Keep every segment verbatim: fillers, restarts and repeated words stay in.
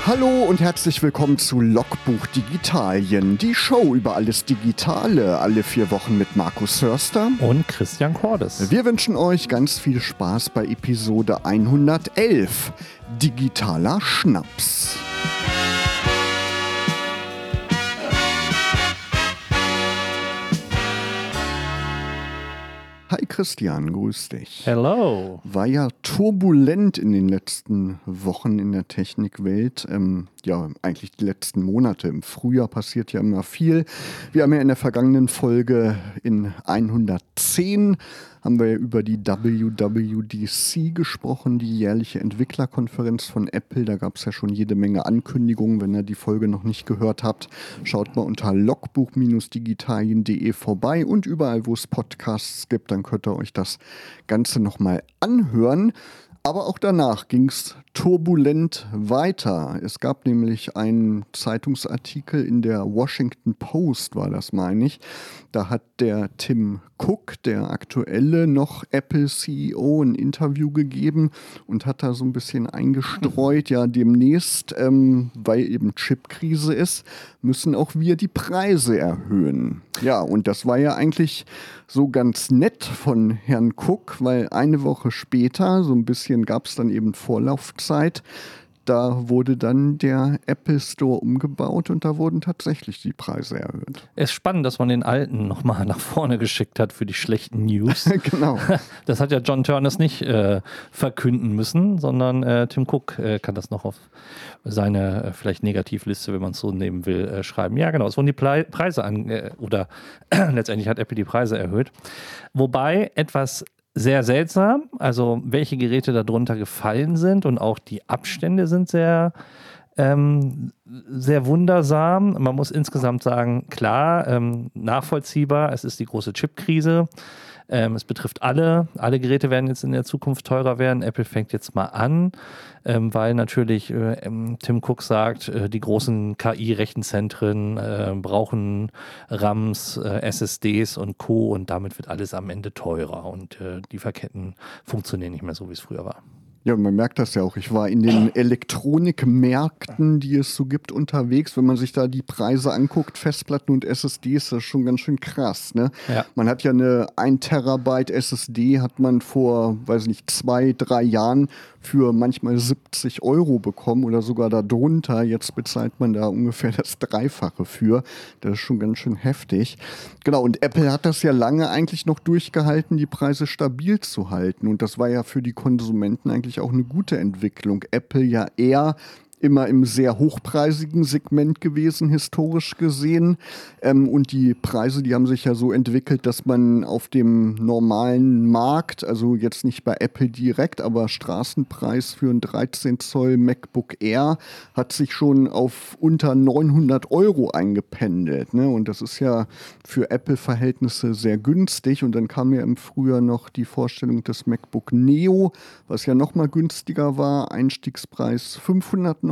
Hallo und herzlich willkommen zu Logbuch Digitalien, die Show über alles Digitale, alle vier Wochen mit Markus Hörster und Christian Cordes. Wir wünschen euch ganz viel Spaß bei Episode hundertelf, Digitaler Schnaps. Hi Christian, grüß dich. Hello. War ja turbulent in den letzten Wochen in der Technikwelt. Ähm, ja, eigentlich die letzten Monate. Im Frühjahr passiert ja immer viel. Wir haben ja in der vergangenen Folge in hundertzehn haben wir ja über die W W D C gesprochen, die jährliche Entwicklerkonferenz von Apple. Da gab es ja schon jede Menge Ankündigungen. Wenn ihr die Folge noch nicht gehört habt, schaut mal unter logbuch digitalien punkt de vorbei und überall, wo es Podcasts gibt, dann könnt ihr euch das Ganze nochmal anhören. Aber auch danach ging es turbulent weiter. Es gab nämlich einen Zeitungsartikel in der Washington Post, war das, meine ich. Da hat der Tim Cook, der aktuelle noch Apple-C E O, ein Interview gegeben und hat da so ein bisschen eingestreut, ja demnächst, ähm, weil eben Chipkrise ist, müssen auch wir die Preise erhöhen. Ja, und das war ja eigentlich so ganz nett von Herrn Cook, weil eine Woche später, so ein bisschen gab es dann eben Vorlaufzeit, da wurde dann der Apple Store umgebaut und da wurden tatsächlich die Preise erhöht. Es ist spannend, dass man den alten nochmal nach vorne geschickt hat für die schlechten News. Genau. Das hat ja John Turners nicht äh, verkünden müssen, sondern äh, Tim Cook äh, kann das noch auf seine äh, vielleicht Negativliste, wenn man es so nehmen will, äh, schreiben. Ja, genau, es wurden die Ple- Preise an, äh, oder letztendlich hat Apple die Preise erhöht. Wobei etwas sehr seltsam, also welche Geräte darunter gefallen sind und auch die Abstände sind sehr, ähm, sehr wundersam. Man muss insgesamt sagen, klar, ähm, nachvollziehbar, es ist die große Chipkrise. Ähm, es betrifft alle. Alle Geräte werden jetzt in der Zukunft teurer werden. Apple fängt jetzt mal an, ähm, weil natürlich äh, Tim Cook sagt, äh, die großen K I-Rechenzentren äh, brauchen RAMs, äh, S S Ds und Co. Und damit wird alles am Ende teurer. Und äh, die Verketten funktionieren nicht mehr so, wie es früher war. Ja, man merkt das ja auch. Ich war in den Elektronikmärkten, die es so gibt, unterwegs. Wenn man sich da die Preise anguckt, Festplatten und S S Ds, das ist schon ganz schön krass, ne? Ja. Man hat ja eine ein Terabyte S S D, hat man vor, weiß nicht, zwei, drei Jahren für manchmal siebzig Euro bekommen oder sogar darunter. Jetzt bezahlt man da ungefähr das Dreifache für. Das ist schon ganz schön heftig. Genau, und Apple hat das ja lange eigentlich noch durchgehalten, die Preise stabil zu halten. Und das war ja für die Konsumenten eigentlich auch eine gute Entwicklung. Apple ja eher immer im sehr hochpreisigen Segment gewesen, historisch gesehen. Ähm, und die Preise, die haben sich ja so entwickelt, dass man auf dem normalen Markt, also jetzt nicht bei Apple direkt, aber Straßenpreis für ein dreizehn Zoll MacBook Air hat sich schon auf unter neunhundert Euro eingependelt. Ne? Und das ist ja für Apple-Verhältnisse sehr günstig. Und dann kam ja im Frühjahr noch die Vorstellung des MacBook Neo, was ja noch mal günstiger war. Einstiegspreis fünfhundertneunundneunzig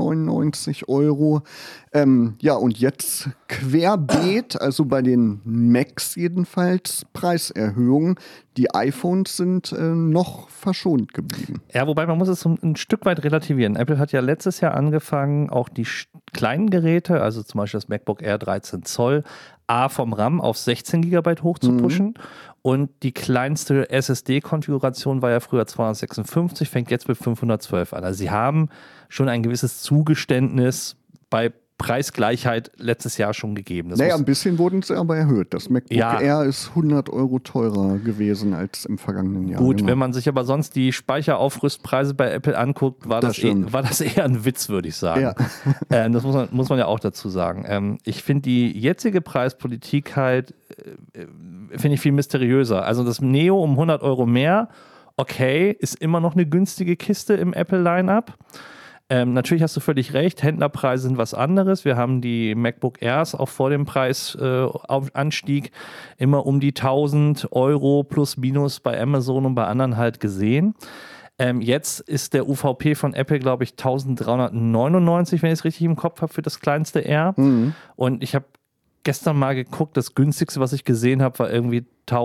Euro. Ähm, ja, und jetzt querbeet, also bei den Macs jedenfalls, Preiserhöhungen. Die iPhones sind äh, noch verschont geblieben. Ja, wobei man muss es ein, ein Stück weit relativieren. Apple hat ja letztes Jahr angefangen, auch die sch- kleinen Geräte, also zum Beispiel das MacBook Air dreizehn Zoll, A vom RAM auf sechzehn Gigabyte hoch zu pushen. Mhm. Und die kleinste S S D-Konfiguration war ja früher zweihundertsechsundfünfzig, fängt jetzt mit fünfhundertzwölf an. Also sie haben schon ein gewisses Zugeständnis bei Preisgleichheit letztes Jahr schon gegeben. Das naja, ein bisschen wurden sie aber erhöht. Das MacBook ja. Air ist hundert Euro teurer gewesen als im vergangenen Jahr. Gut, genau. Wenn man sich aber sonst die Speicheraufrüstpreise bei Apple anguckt, war das, das, eh, war das eher ein Witz, würde ich sagen. Ja. äh, das muss man, muss man ja auch dazu sagen. Ähm, ich finde die jetzige Preispolitik halt, äh, finde ich viel mysteriöser. Also das Neo um hundert Euro mehr, okay, ist immer noch eine günstige Kiste im Apple-Line-Up. Ähm, natürlich hast du völlig recht, Händlerpreise sind was anderes. Wir haben die MacBook Airs auch vor dem Preisanstieg äh, immer um die tausend Euro plus minus bei Amazon und bei anderen halt gesehen. Ähm, jetzt ist der U V P von Apple, glaube ich, eintausenddreihundertneunundneunzig, wenn ich es richtig im Kopf habe, für das kleinste Air. Mhm. Und ich habe gestern mal geguckt, das günstigste, was ich gesehen habe, war irgendwie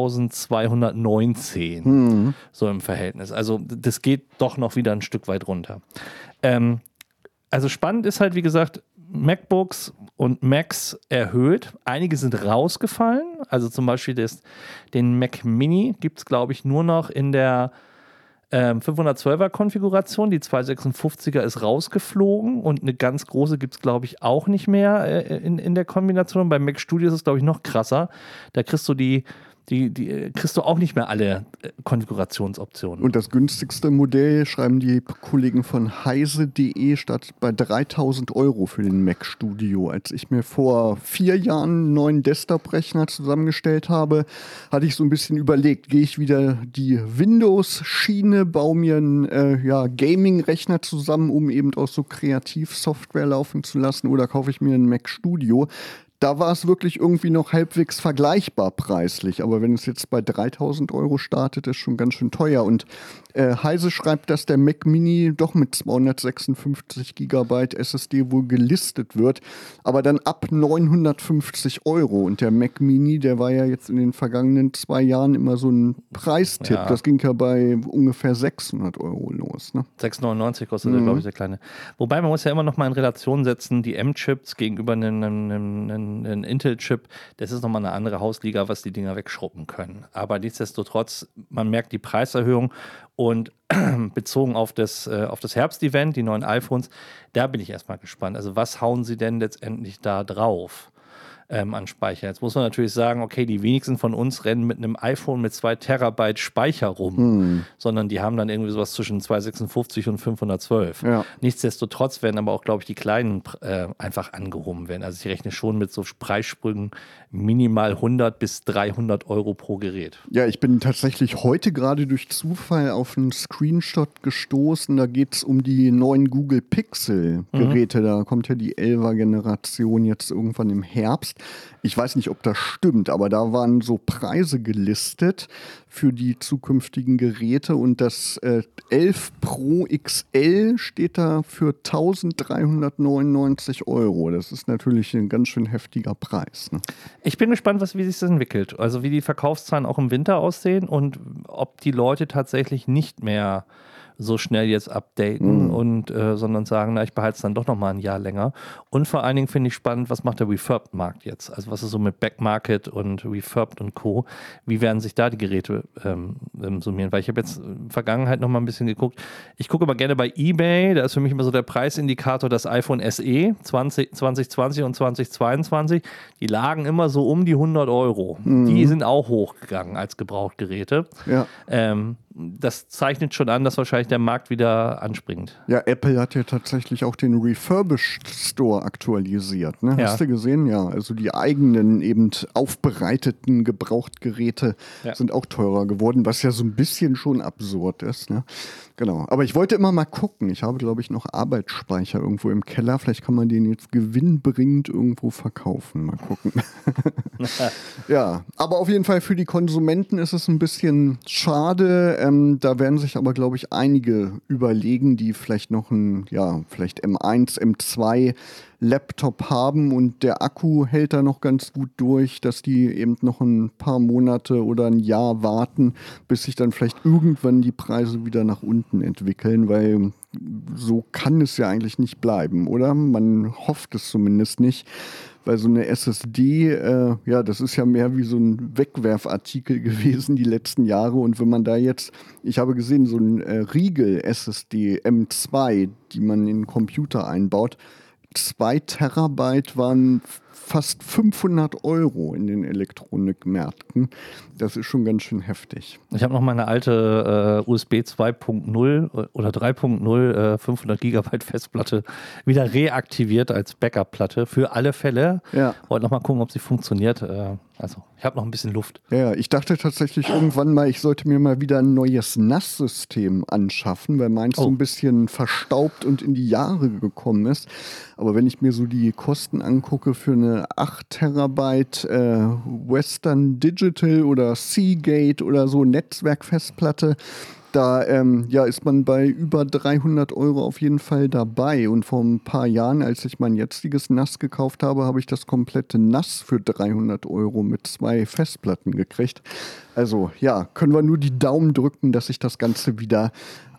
eintausendzweihundertneunzehn. Mhm. So im Verhältnis. Also das geht doch noch wieder ein Stück weit runter. Ähm, also spannend ist halt, wie gesagt, MacBooks und Macs erhöht. Einige sind rausgefallen. Also zum Beispiel das, den Mac Mini gibt es, glaube ich, nur noch in der ähm, fünfhundertzwölfer Konfiguration. Die zweihundertsechsundfünfziger ist rausgeflogen und eine ganz große gibt es, glaube ich, auch nicht mehr äh, in, in der Kombination. Beim Mac Studio ist es, glaube ich, noch krasser. Da kriegst du die Die, die kriegst du auch nicht mehr alle äh, Konfigurationsoptionen. Und das günstigste Modell, schreiben die Kollegen von heise punkt de, statt bei dreitausend Euro für den Mac Studio. Als ich mir vor vier Jahren einen neuen Desktop-Rechner zusammengestellt habe, hatte ich so ein bisschen überlegt, gehe ich wieder die Windows-Schiene, baue mir einen äh, ja, Gaming-Rechner zusammen, um eben auch so Kreativsoftware laufen zu lassen, oder kaufe ich mir einen Mac Studio. Da war es wirklich irgendwie noch halbwegs vergleichbar preislich. Aber wenn es jetzt bei dreitausend Euro startet, ist schon ganz schön teuer. Und äh, Heise schreibt, dass der Mac Mini doch mit zweihundertsechsundfünfzig Gigabyte S S D wohl gelistet wird. Aber dann ab neunhundertfünfzig Euro. Und der Mac Mini, der war ja jetzt in den vergangenen zwei Jahren immer so ein Preistipp. Ja. Das ging ja bei ungefähr sechshundert Euro los. Ne? sechs neunundneunzig kostet, mhm. glaube ich, der kleine. Wobei, man muss ja immer noch mal in Relation setzen, die M-Chips gegenüber einem, einem, einem ein Intel-Chip, das ist nochmal eine andere Hausliga, was die Dinger wegschrubben können. Aber nichtsdestotrotz, man merkt die Preiserhöhung und bezogen auf das, äh, auf das Herbst-Event, die neuen iPhones, da bin ich erstmal gespannt. Also was hauen sie denn letztendlich da drauf? Ähm, an Speicher. Jetzt muss man natürlich sagen, okay, die wenigsten von uns rennen mit einem iPhone mit zwei Terabyte Speicher rum, hm. sondern die haben dann irgendwie sowas zwischen zweihundertsechsundfünfzig und fünfhundertzwölf. Ja. Nichtsdestotrotz werden aber auch, glaube ich, die kleinen äh, einfach angehoben werden. Also ich rechne schon mit so Preissprüngen minimal hundert bis dreihundert Euro pro Gerät. Ja, ich bin tatsächlich heute gerade durch Zufall auf einen Screenshot gestoßen. Da geht es um die neuen Google Pixel-Geräte. Mhm. Da kommt ja die elfer-Generation jetzt irgendwann im Herbst. Ich weiß nicht, ob das stimmt, aber da waren so Preise gelistet für die zukünftigen Geräte und das äh, elf Pro X L steht da für eintausenddreihundertneunundneunzig Euro. Das ist natürlich ein ganz schön heftiger Preis. Ne? Ich bin gespannt, was, wie sich das entwickelt. Also wie die Verkaufszahlen auch im Winter aussehen und ob die Leute tatsächlich nicht mehr so schnell jetzt updaten, mhm. und äh, sondern sagen, na, ich behalte es dann doch noch mal ein Jahr länger. Und vor allen Dingen finde ich spannend, was macht der Refurbed-Markt jetzt? Also was ist so mit Backmarket und Refurbed und Co.? Wie werden sich da die Geräte ähm, summieren? Weil ich habe jetzt in der Vergangenheit noch mal ein bisschen geguckt. Ich gucke immer gerne bei eBay, da ist für mich immer so der Preisindikator das iPhone S E zwanzig zwanzig und zwanzig zweiundzwanzig. Die lagen immer so um die hundert Euro. Mhm. Die sind auch hochgegangen als Gebrauchtgeräte. Ja. Ähm, das zeichnet schon an, dass wahrscheinlich der Markt wieder anspringt. Ja, Apple hat ja tatsächlich auch den Refurbished Store aktualisiert. Ne? Ja. Hast du gesehen? Ja, also die eigenen eben aufbereiteten Gebrauchtgeräte ja. sind auch teurer geworden, was ja so ein bisschen schon absurd ist. Ne? Genau. Aber ich wollte immer mal gucken. Ich habe, glaube ich, noch Arbeitsspeicher irgendwo im Keller. Vielleicht kann man den jetzt gewinnbringend irgendwo verkaufen. Mal gucken. Ja, aber auf jeden Fall für die Konsumenten ist es ein bisschen schade. Ähm, da werden sich aber, glaube ich, einige überlegen, die vielleicht noch ein, ja, vielleicht M eins, M zwei Laptop haben und der Akku hält da noch ganz gut durch, dass die eben noch ein paar Monate oder ein Jahr warten, bis sich dann vielleicht irgendwann die Preise wieder nach unten entwickeln, weil so kann es ja eigentlich nicht bleiben, oder? Man hofft es zumindest nicht. Weil so eine S S D, äh, ja, das ist ja mehr wie so ein Wegwerfartikel gewesen die letzten Jahre. Und wenn man da jetzt, ich habe gesehen, so ein äh, Riegel-S S D M zwei, die man in den Computer einbaut, zwei Terabyte waren fast fünfhundert Euro in den Elektronikmärkten. Das ist schon ganz schön heftig. Ich habe noch meine alte äh, U S B zwei Punkt null oder drei Punkt null äh, fünfhundert Gigabyte Festplatte wieder reaktiviert als Backup-Platte für alle Fälle. Ja. Wollte noch mal gucken, ob sie funktioniert. Äh, also ich habe noch ein bisschen Luft. Ja, ich dachte tatsächlich irgendwann mal, ich sollte mir mal wieder ein neues N A S-System anschaffen, weil meins oh. so ein bisschen verstaubt und in die Jahre gekommen ist. Aber wenn ich mir so die Kosten angucke für eine acht Terabyte äh, Western Digital oder Seagate oder so Netzwerkfestplatte, da ähm, ja, ist man bei über dreihundert Euro auf jeden Fall dabei. Und vor ein paar Jahren, als ich mein jetziges N A S gekauft habe, habe ich das komplette N A S für dreihundert Euro mit zwei Festplatten gekriegt. Also ja, können wir nur die Daumen drücken, dass sich das Ganze wieder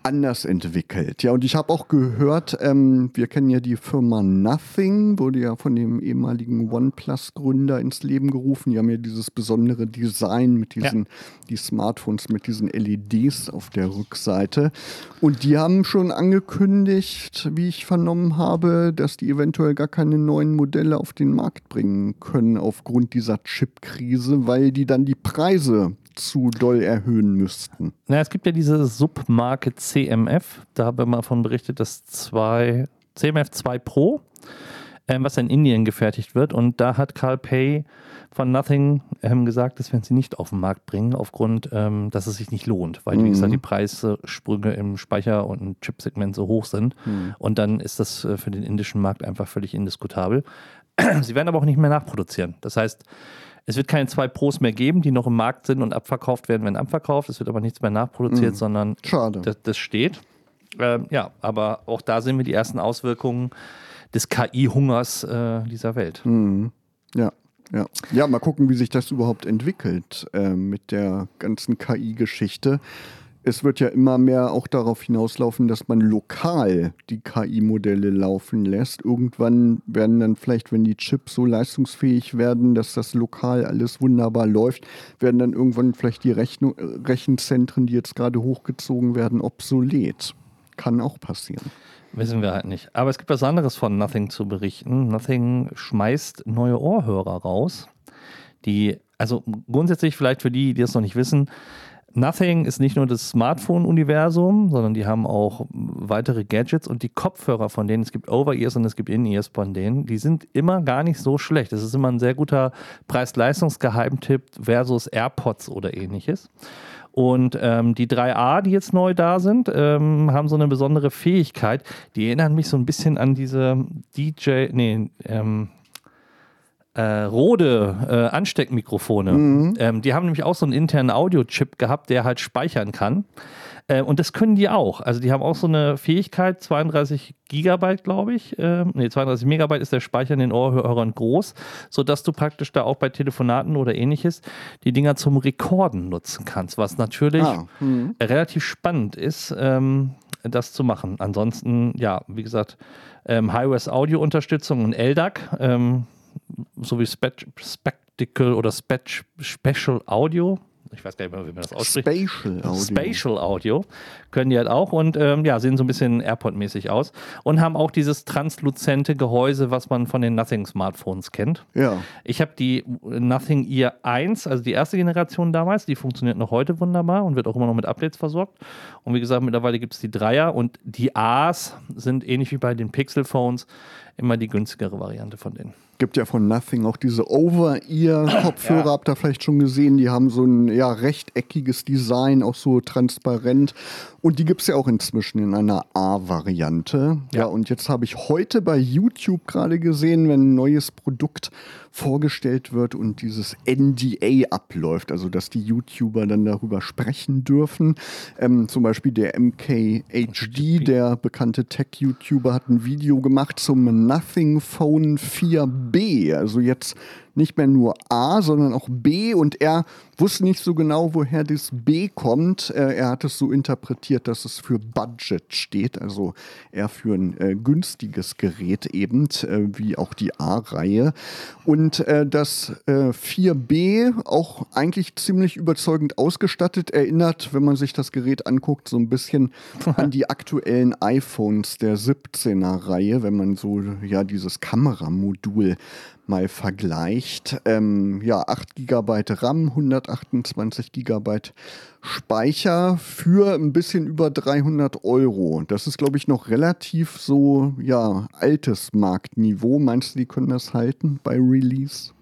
anders entwickelt. Ja, und ich habe auch gehört, ähm, wir kennen ja die Firma Nothing, wurde ja von dem ehemaligen OnePlus-Gründer ins Leben gerufen. Die haben ja dieses besondere Design mit diesen, ja. die Smartphones mit diesen L E Ds auf der Rückseite. Und die haben schon angekündigt, wie ich vernommen habe, dass die eventuell gar keine neuen Modelle auf den Markt bringen können aufgrund dieser Chip-Krise, weil die dann die Preise zu doll erhöhen müssten. Na, es gibt ja diese Submarke C M F, da habe ich mal davon berichtet, dass zwei, C M F zwei Pro, ähm, was in Indien gefertigt wird, und da hat Carl Pei von Nothing ähm, gesagt, das werden sie nicht auf den Markt bringen, aufgrund, ähm, dass es sich nicht lohnt, weil mhm. wie gesagt die Preissprünge im Speicher- und im Chipsegment so hoch sind mhm. und dann ist das äh, für den indischen Markt einfach völlig indiskutabel. Sie werden aber auch nicht mehr nachproduzieren, das heißt, es wird keine zwei Pros mehr geben, die noch im Markt sind und abverkauft werden, wenn abverkauft. Es wird aber nichts mehr nachproduziert, mhm. sondern Schade. Das, das steht. Ähm, ja, aber auch da sehen wir die ersten Auswirkungen des K I-Hungers äh, dieser Welt. Mhm. Ja, ja. Ja, mal gucken, wie sich das überhaupt entwickelt äh, mit der ganzen K I-Geschichte. Es wird ja immer mehr auch darauf hinauslaufen, dass man lokal die K I-Modelle laufen lässt. Irgendwann werden dann vielleicht, wenn die Chips so leistungsfähig werden, dass das lokal alles wunderbar läuft, werden dann irgendwann vielleicht die Rechn- Rechenzentren, die jetzt gerade hochgezogen werden, obsolet. Kann auch passieren. Wissen wir halt nicht. Aber es gibt was anderes von Nothing zu berichten. Nothing schmeißt neue Ohrhörer raus. Die, also grundsätzlich vielleicht für die, die das noch nicht wissen, Nothing ist nicht nur das Smartphone-Universum, sondern die haben auch weitere Gadgets und die Kopfhörer von denen, es gibt Over-Ears und es gibt In-Ears von denen, die sind immer gar nicht so schlecht. Das ist immer ein sehr guter Preis-Leistungs-Geheimtipp versus AirPods oder ähnliches. Und ähm, die drei A, die jetzt neu da sind, ähm, haben so eine besondere Fähigkeit. Die erinnern mich so ein bisschen an diese D J, nee, ähm, Äh, Rode äh, Ansteckmikrofone. Mhm. Ähm, die haben nämlich auch so einen internen Audio-Chip gehabt, der halt speichern kann. Äh, und das können die auch. Also die haben auch so eine Fähigkeit, zweiunddreißig Gigabyte, glaube ich. Ähm, nee, zweiunddreißig Megabyte ist der Speicher in den Ohrhörern groß, sodass du praktisch da auch bei Telefonaten oder ähnliches die Dinger zum Rekorden nutzen kannst, was natürlich ah, mhm. relativ spannend ist, ähm, das zu machen. Ansonsten, ja, wie gesagt, ähm, High-Res-Audio-Unterstützung und L D A C, ähm, so wie Spe- Spectacle oder Spe- Special Audio. Ich weiß gar nicht mehr, wie man das ausspricht. Spatial Audio. Spatial Audio können die halt auch und ähm, ja, sehen so ein bisschen AirPod-mäßig aus und haben auch dieses transluzente Gehäuse, was man von den Nothing-Smartphones kennt. Ja. Ich habe die Nothing Ear eins, also die erste Generation damals, die funktioniert noch heute wunderbar und wird auch immer noch mit Updates versorgt. Und wie gesagt, mittlerweile gibt es die Dreier und die A's sind ähnlich wie bei den Pixel-Phones immer die günstigere Variante von denen. Gibt ja von Nothing auch diese Over-Ear-Kopfhörer, ja. Habt ihr vielleicht schon gesehen, die haben so ein ja, rechteckiges Design, auch so transparent. Und die gibt es ja auch inzwischen in einer A-Variante. Ja. ja, und jetzt habe ich heute bei YouTube gerade gesehen, wenn ein neues Produkt vorgestellt wird und dieses N D A abläuft, also dass die YouTuber dann darüber sprechen dürfen. Ähm, zum Beispiel der M K H D, der bekannte Tech-YouTuber, hat ein Video gemacht zum Nothing Phone vier B. Also jetzt nicht mehr nur A, sondern auch B. Und er wusste nicht so genau, woher das B kommt. Äh, er hat es so interpretiert, dass es für Budget steht, also eher für ein äh, günstiges Gerät eben, äh, wie auch die A-Reihe. Und äh, das äh, vier B auch eigentlich ziemlich überzeugend ausgestattet, erinnert, wenn man sich das Gerät anguckt, so ein bisschen an die aktuellen iPhones der siebzehner-Reihe, wenn man so ja dieses Kameramodul mal vergleicht. Ähm, ja, acht Gigabyte RAM, hundertachtundzwanzig Gigabyte Speicher für ein bisschen über dreihundert Euro. Das ist, glaube ich, noch relativ so, ja, altes Marktniveau. Meinst du, die können das halten bei Release?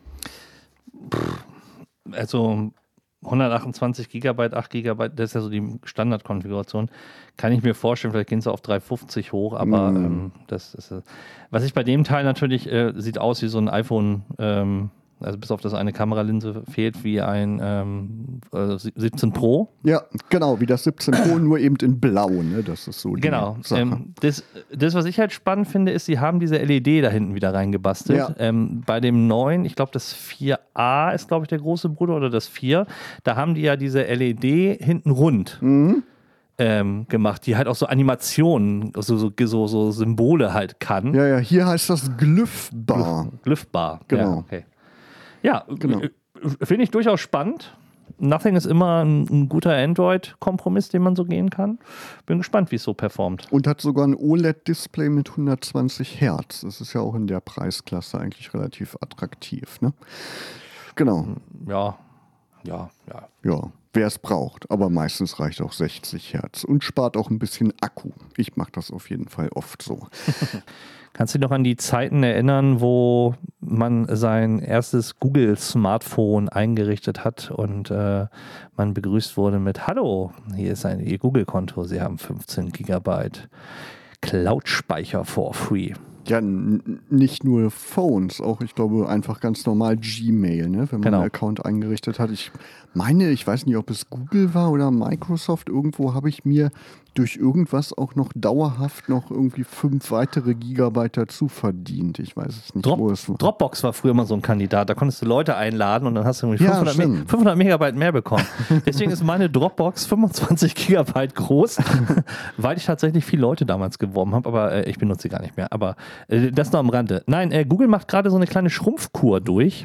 Also hundertachtundzwanzig Gigabyte, acht Gigabyte, das ist ja so die Standardkonfiguration. Kann ich mir vorstellen, vielleicht gehen sie auf dreihundertfünfzig hoch, aber mm. ähm, das ist, äh, was ich bei dem Teil natürlich, äh, sieht aus wie so ein iPhone, ähm, also bis auf das eine Kameralinse fehlt, wie ein ähm, äh, siebzehn Pro. Ja, genau, wie das siebzehn Pro, nur eben in Blau, ne? Das ist so die Genau. Sache. Ähm, das, das, was ich halt spannend finde, ist, sie haben diese L E D da hinten wieder reingebastelt. Ja. Ähm, bei dem neuen, ich glaube, das vier A ist, glaube ich, der große Bruder oder das vier, da haben die ja diese L E D hinten rund. Mhm. ähm, gemacht, die halt auch so Animationen, so, so, so, so Symbole halt kann. Ja, ja, hier heißt das Glyphbar. Glyphbar, genau. Ja, okay. Ja, genau. Finde ich durchaus spannend. Nothing ist immer ein, ein guter Android-Kompromiss, den man so gehen kann. Bin gespannt, wie es so performt. Und hat sogar ein O L E D-Display mit hundertzwanzig Hertz. Das ist ja auch in der Preisklasse eigentlich relativ attraktiv, ne? Genau. Ja, ja, ja. Ja, wer es braucht. Aber meistens reicht auch sechzig Hertz und spart auch ein bisschen Akku. Ich mache das auf jeden Fall oft so. Kannst du dich noch an die Zeiten erinnern, wo man sein erstes Google-Smartphone eingerichtet hat und äh, man begrüßt wurde mit Hallo, hier ist ein Ihr Google-Konto, Sie haben fünfzehn Gigabyte Cloud-Speicher for free. Ja, n- nicht nur Phones, auch ich glaube einfach ganz normal Gmail, ne? Wenn man Genau. einen Account eingerichtet hat. Ich meine, ich weiß nicht, ob es Google war oder Microsoft, irgendwo habe ich mir durch irgendwas auch noch dauerhaft noch irgendwie fünf weitere Gigabyte dazu verdient. Ich weiß es nicht, Drop, wo es war. Dropbox war früher immer so ein Kandidat, da konntest du Leute einladen und dann hast du irgendwie Ja, fünfhundert, Me- stimmt. fünfhundert Megabyte mehr bekommen. Deswegen ist meine Dropbox fünfundzwanzig Gigabyte groß, weil ich tatsächlich viele Leute damals geworben habe, aber äh, ich benutze sie gar nicht mehr. Aber äh, das noch am Rande. Nein, äh, Google macht gerade so eine kleine Schrumpfkur durch.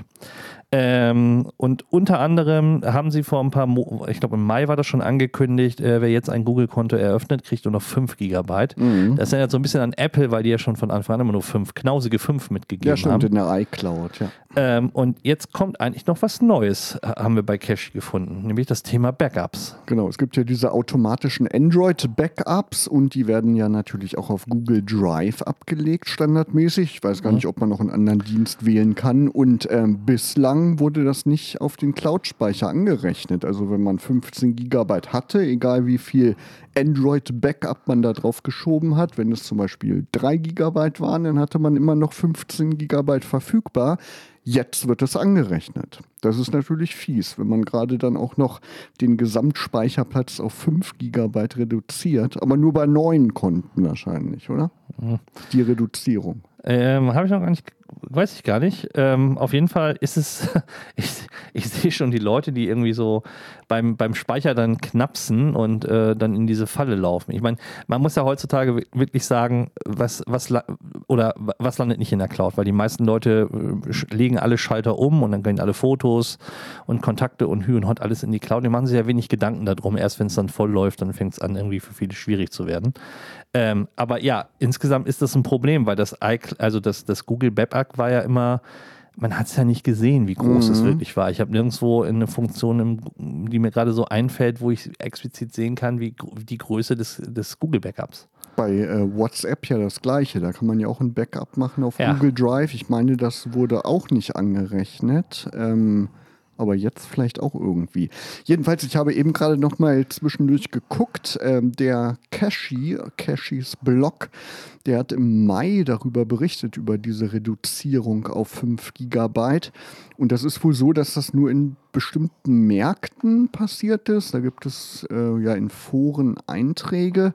Ähm, und unter anderem haben sie vor ein paar, Mo- ich glaube im Mai war das schon angekündigt, äh, wer jetzt ein Google-Konto eröffnet, kriegt nur noch fünf Gigabyte. Mhm. Das erinnert so ein bisschen an Apple, weil die ja schon von Anfang an immer nur fünf, knausige fünf mitgegeben Ja, stimmt, haben. in der iCloud, ja. Ähm, und jetzt kommt eigentlich noch was Neues, äh, haben wir bei Cachey gefunden, nämlich das Thema Backups. Genau, es gibt ja diese automatischen Android-Backups und die werden ja natürlich auch auf Google Drive abgelegt, standardmäßig. Ich weiß gar Mhm. nicht, ob man noch einen anderen Dienst wählen kann. Und ähm, bislang wurde das nicht auf den Cloud-Speicher angerechnet. Also wenn man fünfzehn Gigabyte hatte, egal wie viel Android-Backup man da drauf geschoben hat, wenn es zum Beispiel drei Gigabyte waren, dann hatte man immer noch fünfzehn Gigabyte verfügbar. Jetzt wird es angerechnet. Das ist natürlich fies, wenn man gerade dann auch noch den Gesamtspeicherplatz auf fünf Gigabyte reduziert, aber nur bei neuen Konten wahrscheinlich, oder? Mhm. Die Reduzierung. Ähm, habe ich noch gar nicht, weiß ich gar nicht. Ähm, auf jeden Fall ist es, ich, ich sehe schon die Leute, die irgendwie so beim, beim Speicher dann knapsen und äh, dann in diese Falle laufen. Ich meine, man muss ja heutzutage wi- wirklich sagen, was, was, la- oder wa- was landet nicht in der Cloud, weil die meisten Leute äh, sch- legen alle Schalter um und dann gehen alle Fotos und Kontakte und Hü und Hot alles in die Cloud. Die machen sich ja wenig Gedanken darum. Erst wenn es dann voll läuft, dann fängt es an, irgendwie für viele schwierig zu werden. Ähm, aber ja, insgesamt ist das ein Problem, weil das, iCl- also das, das Google Backup war ja immer, man hat es ja nicht gesehen, wie groß Mhm. es wirklich war. Ich habe nirgendwo eine Funktion, im, die mir gerade so einfällt, wo ich explizit sehen kann, wie gr- die Größe des, des Google Backups. Bei äh, WhatsApp ja das Gleiche. Da kann man ja auch ein Backup machen auf Ja. Google Drive. Ich meine, das wurde auch nicht angerechnet. Ähm, aber jetzt vielleicht auch irgendwie. Jedenfalls, ich habe eben gerade noch mal zwischendurch geguckt. Ähm, der Cachey, Cacheys Blog, der hat im Mai darüber berichtet, über diese Reduzierung auf fünf Gigabyte. Und das ist wohl so, dass das nur in bestimmten Märkten passiert ist. Da gibt es äh, ja in Foren Einträge.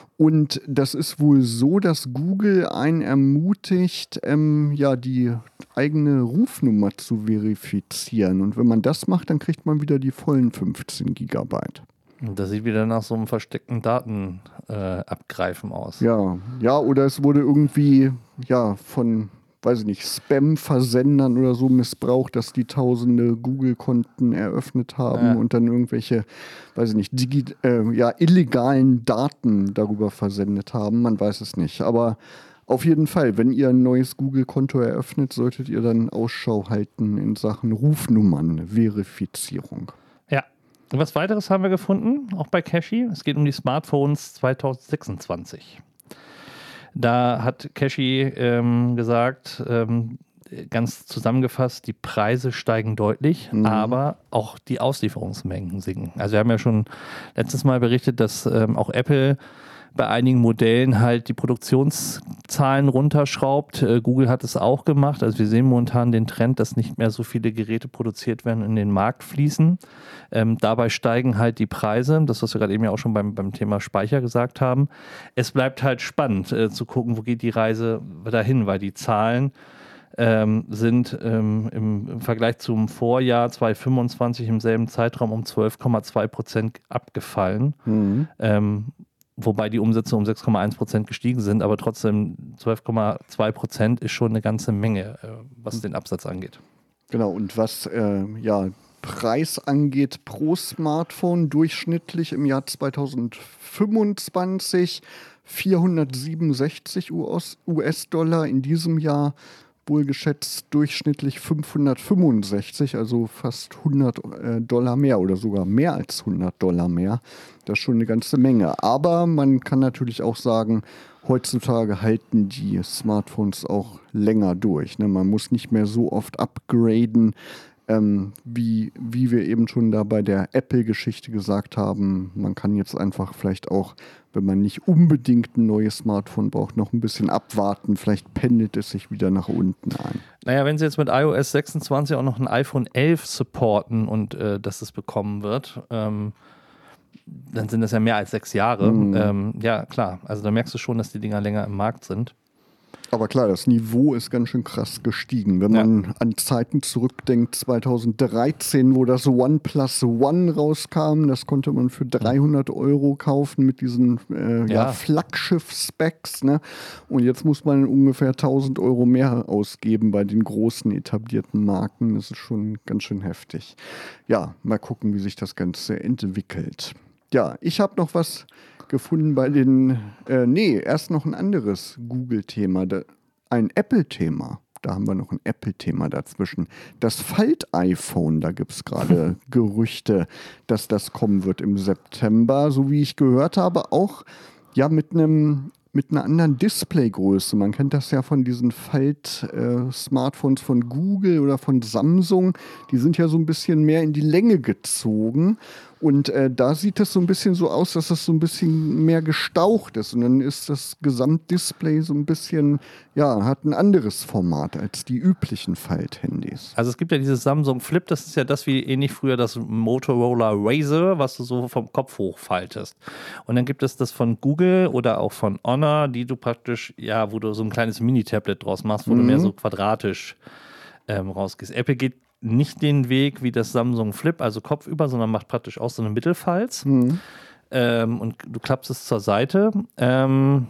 Und das ist wohl so, dass Google einen ermutigt, ähm, ja, die eigene Rufnummer zu verifizieren. Und wenn man das macht, dann kriegt man wieder die vollen fünfzehn Gigabyte. Und das sieht wieder nach so einem versteckten Datenabgreifen äh, Abgreifen aus. Ja, ja, oder es wurde irgendwie, ja, von, weiß ich nicht, Spam-Versendern oder so missbraucht, dass die tausende Google-Konten eröffnet haben Ja. und dann irgendwelche, weiß ich nicht, digi- äh, ja, illegalen Daten darüber versendet haben. Man weiß es nicht. Aber auf jeden Fall, wenn ihr ein neues Google-Konto eröffnet, solltet ihr dann Ausschau halten in Sachen Rufnummern-Verifizierung. Ja. Und was weiteres haben wir gefunden, auch bei Cachey. Es geht um die Smartphones zwanzig sechsundzwanzig. Da hat Cachey ähm, gesagt, ähm, ganz zusammengefasst, die Preise steigen deutlich, Mhm. aber auch die Auslieferungsmengen sinken. Also wir haben ja schon letztes Mal berichtet, dass ähm, auch Apple bei einigen Modellen halt die Produktionszahlen runterschraubt. Äh, Google hat es auch gemacht. Also wir sehen momentan den Trend, dass nicht mehr so viele Geräte produziert werden, in den Markt fließen. Ähm, dabei steigen halt die Preise. Das, was wir gerade eben ja auch schon beim, beim Thema Speicher gesagt haben. Es bleibt halt spannend äh, zu gucken, wo geht die Reise dahin, weil die Zahlen ähm, sind ähm, im, im Vergleich zum Vorjahr zwanzig fünfundzwanzig im selben Zeitraum um zwölf Komma zwei Prozent abgefallen. Mhm. Ähm, wobei die Umsätze um sechs Komma eins Prozent gestiegen sind, aber trotzdem zwölf Komma zwei Prozent ist schon eine ganze Menge, äh, was den Absatz angeht. Genau, und was äh, ja, Preis angeht pro Smartphone, durchschnittlich im Jahr zwanzig fünfundzwanzig vierhundertsiebenundsechzig U S-Dollar, in diesem Jahr wohlgeschätzt durchschnittlich fünfhundertfünfundsechzig, also fast hundert Dollar mehr oder sogar mehr als hundert Dollar mehr. Das ist schon eine ganze Menge. Aber man kann natürlich auch sagen, heutzutage halten die Smartphones auch länger durch. Ne? Man muss nicht mehr so oft upgraden, ähm, wie, wie wir eben schon da bei der Apple-Geschichte gesagt haben. Man kann jetzt einfach vielleicht auch, wenn man nicht unbedingt ein neues Smartphone braucht, noch ein bisschen abwarten. Vielleicht pendelt es sich wieder nach unten ein. Naja, wenn sie jetzt mit iOS sechsundzwanzig auch noch ein iPhone elf supporten und äh, dass es bekommen wird, ähm, dann sind das ja mehr als sechs Jahre. Mhm. Ähm, ja, klar. Also da merkst du schon, dass die Dinger länger im Markt sind. Aber klar, das Niveau ist ganz schön krass gestiegen. Wenn man ja. an Zeiten zurückdenkt, zweitausenddreizehn, wo das OnePlus One rauskam, das konnte man für dreihundert Euro kaufen mit diesen äh, ja. ja, Flaggschiff-Specs. Ne? Und jetzt muss man ungefähr tausend Euro mehr ausgeben bei den großen etablierten Marken. Das ist schon ganz schön heftig. Ja, mal gucken, wie sich das Ganze entwickelt. Ja, ich habe noch was gefunden bei den, äh, nee, erst noch ein anderes Google-Thema, da, ein Apple-Thema. Da haben wir noch ein Apple-Thema dazwischen. Das Falt-iPhone, da gibt es gerade Gerüchte, dass das kommen wird im September, so wie ich gehört habe, auch ja mit einem mit einer anderen Displaygröße. Man kennt das ja von diesen Falt-Smartphones äh, von Google oder von Samsung. Die sind ja so ein bisschen mehr in die Länge gezogen. Und äh, da sieht es so ein bisschen so aus, dass das so ein bisschen mehr gestaucht ist. Und dann ist das Gesamtdisplay so ein bisschen, ja, hat ein anderes Format als die üblichen Falt-Handys. Also es gibt ja dieses Samsung Flip, das ist ja das wie ähnlich früher das Motorola Razr, was du so vom Kopf hochfaltest. Und dann gibt es das von Google oder auch von Honor, die du praktisch, ja, wo du so ein kleines Mini-Tablet draus machst, wo mhm. du mehr so quadratisch ähm, rausgehst. Apple geht nicht den Weg wie das Samsung Flip, also kopfüber, sondern macht praktisch auch so eine Mittelfalz. Mhm. Ähm, und du klappst es zur Seite. Ähm,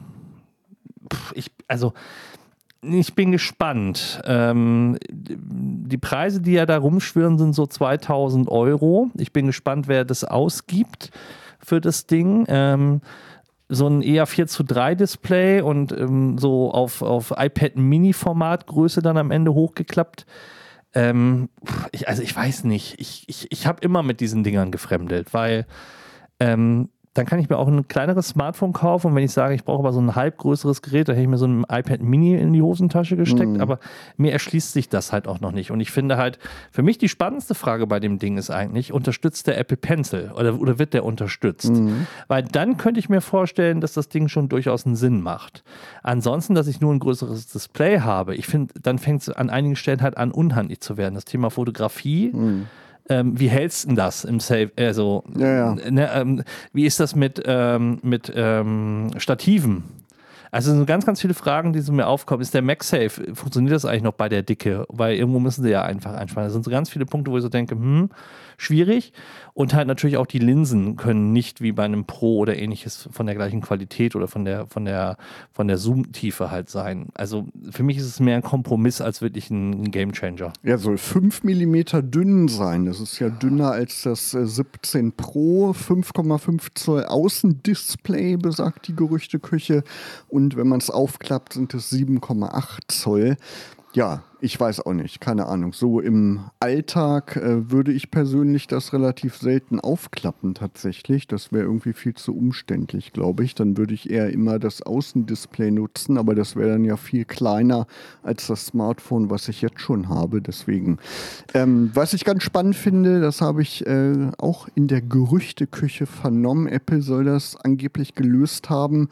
ich, also, ich bin gespannt. Ähm, die Preise, die ja da rumschwirren, sind so zweitausend Euro. Ich bin gespannt, wer das ausgibt für das Ding. Ähm, so ein eher vier zu drei Display und ähm, so auf, auf iPad-Mini-Format-Größe dann am Ende hochgeklappt. Ähm, ich, also ich weiß nicht, ich, ich, ich habe immer mit diesen Dingern gefremdelt, weil ähm, dann kann ich mir auch ein kleineres Smartphone kaufen und wenn ich sage, ich brauche aber so ein halb größeres Gerät, da hätte ich mir so ein iPad Mini in die Hosentasche gesteckt, mhm. aber mir erschließt sich das halt auch noch nicht und ich finde halt, für mich die spannendste Frage bei dem Ding ist eigentlich, unterstützt der Apple Pencil oder, oder wird der unterstützt? Mhm. Weil dann könnte ich mir vorstellen, dass das Ding schon durchaus einen Sinn macht. Ansonsten, dass ich nur ein größeres Display habe, ich finde, dann fängt es an einigen Stellen halt an, unhandlich zu werden. Das Thema Fotografie, mhm. Ähm, wie hältst du denn das im Safe? Also, ja, ja. Ne, ähm, wie ist das mit, ähm, mit ähm, Stativen? Also, es sind ganz, ganz viele Fragen, die so mir aufkommen. Ist der MagSafe, funktioniert das eigentlich noch bei der Dicke? Weil irgendwo müssen sie ja einfach einsparen. Das sind so ganz viele Punkte, wo ich so denke, hm, schwierig. Und halt natürlich auch die Linsen können nicht wie bei einem Pro oder ähnliches von der gleichen Qualität oder von der, von der, von der Zoom-Tiefe halt sein. Also für mich ist es mehr ein Kompromiss als wirklich ein Gamechanger. Ja, soll fünf Millimeter dünn sein. Das ist ja dünner als das siebzehn Pro. fünf Komma fünf Zoll Außendisplay, besagt die Gerüchteküche. Und wenn man es aufklappt, sind es sieben Komma acht Zoll. Ja, ich weiß auch nicht, keine Ahnung. So im Alltag äh, würde ich persönlich das relativ selten aufklappen tatsächlich. Das wäre irgendwie viel zu umständlich, glaube ich. Dann würde ich eher immer das Außendisplay nutzen, aber das wäre dann ja viel kleiner als das Smartphone, was ich jetzt schon habe. Deswegen, ähm, was ich ganz spannend finde, das habe ich äh, auch in der Gerüchteküche vernommen. Apple soll das angeblich gelöst haben.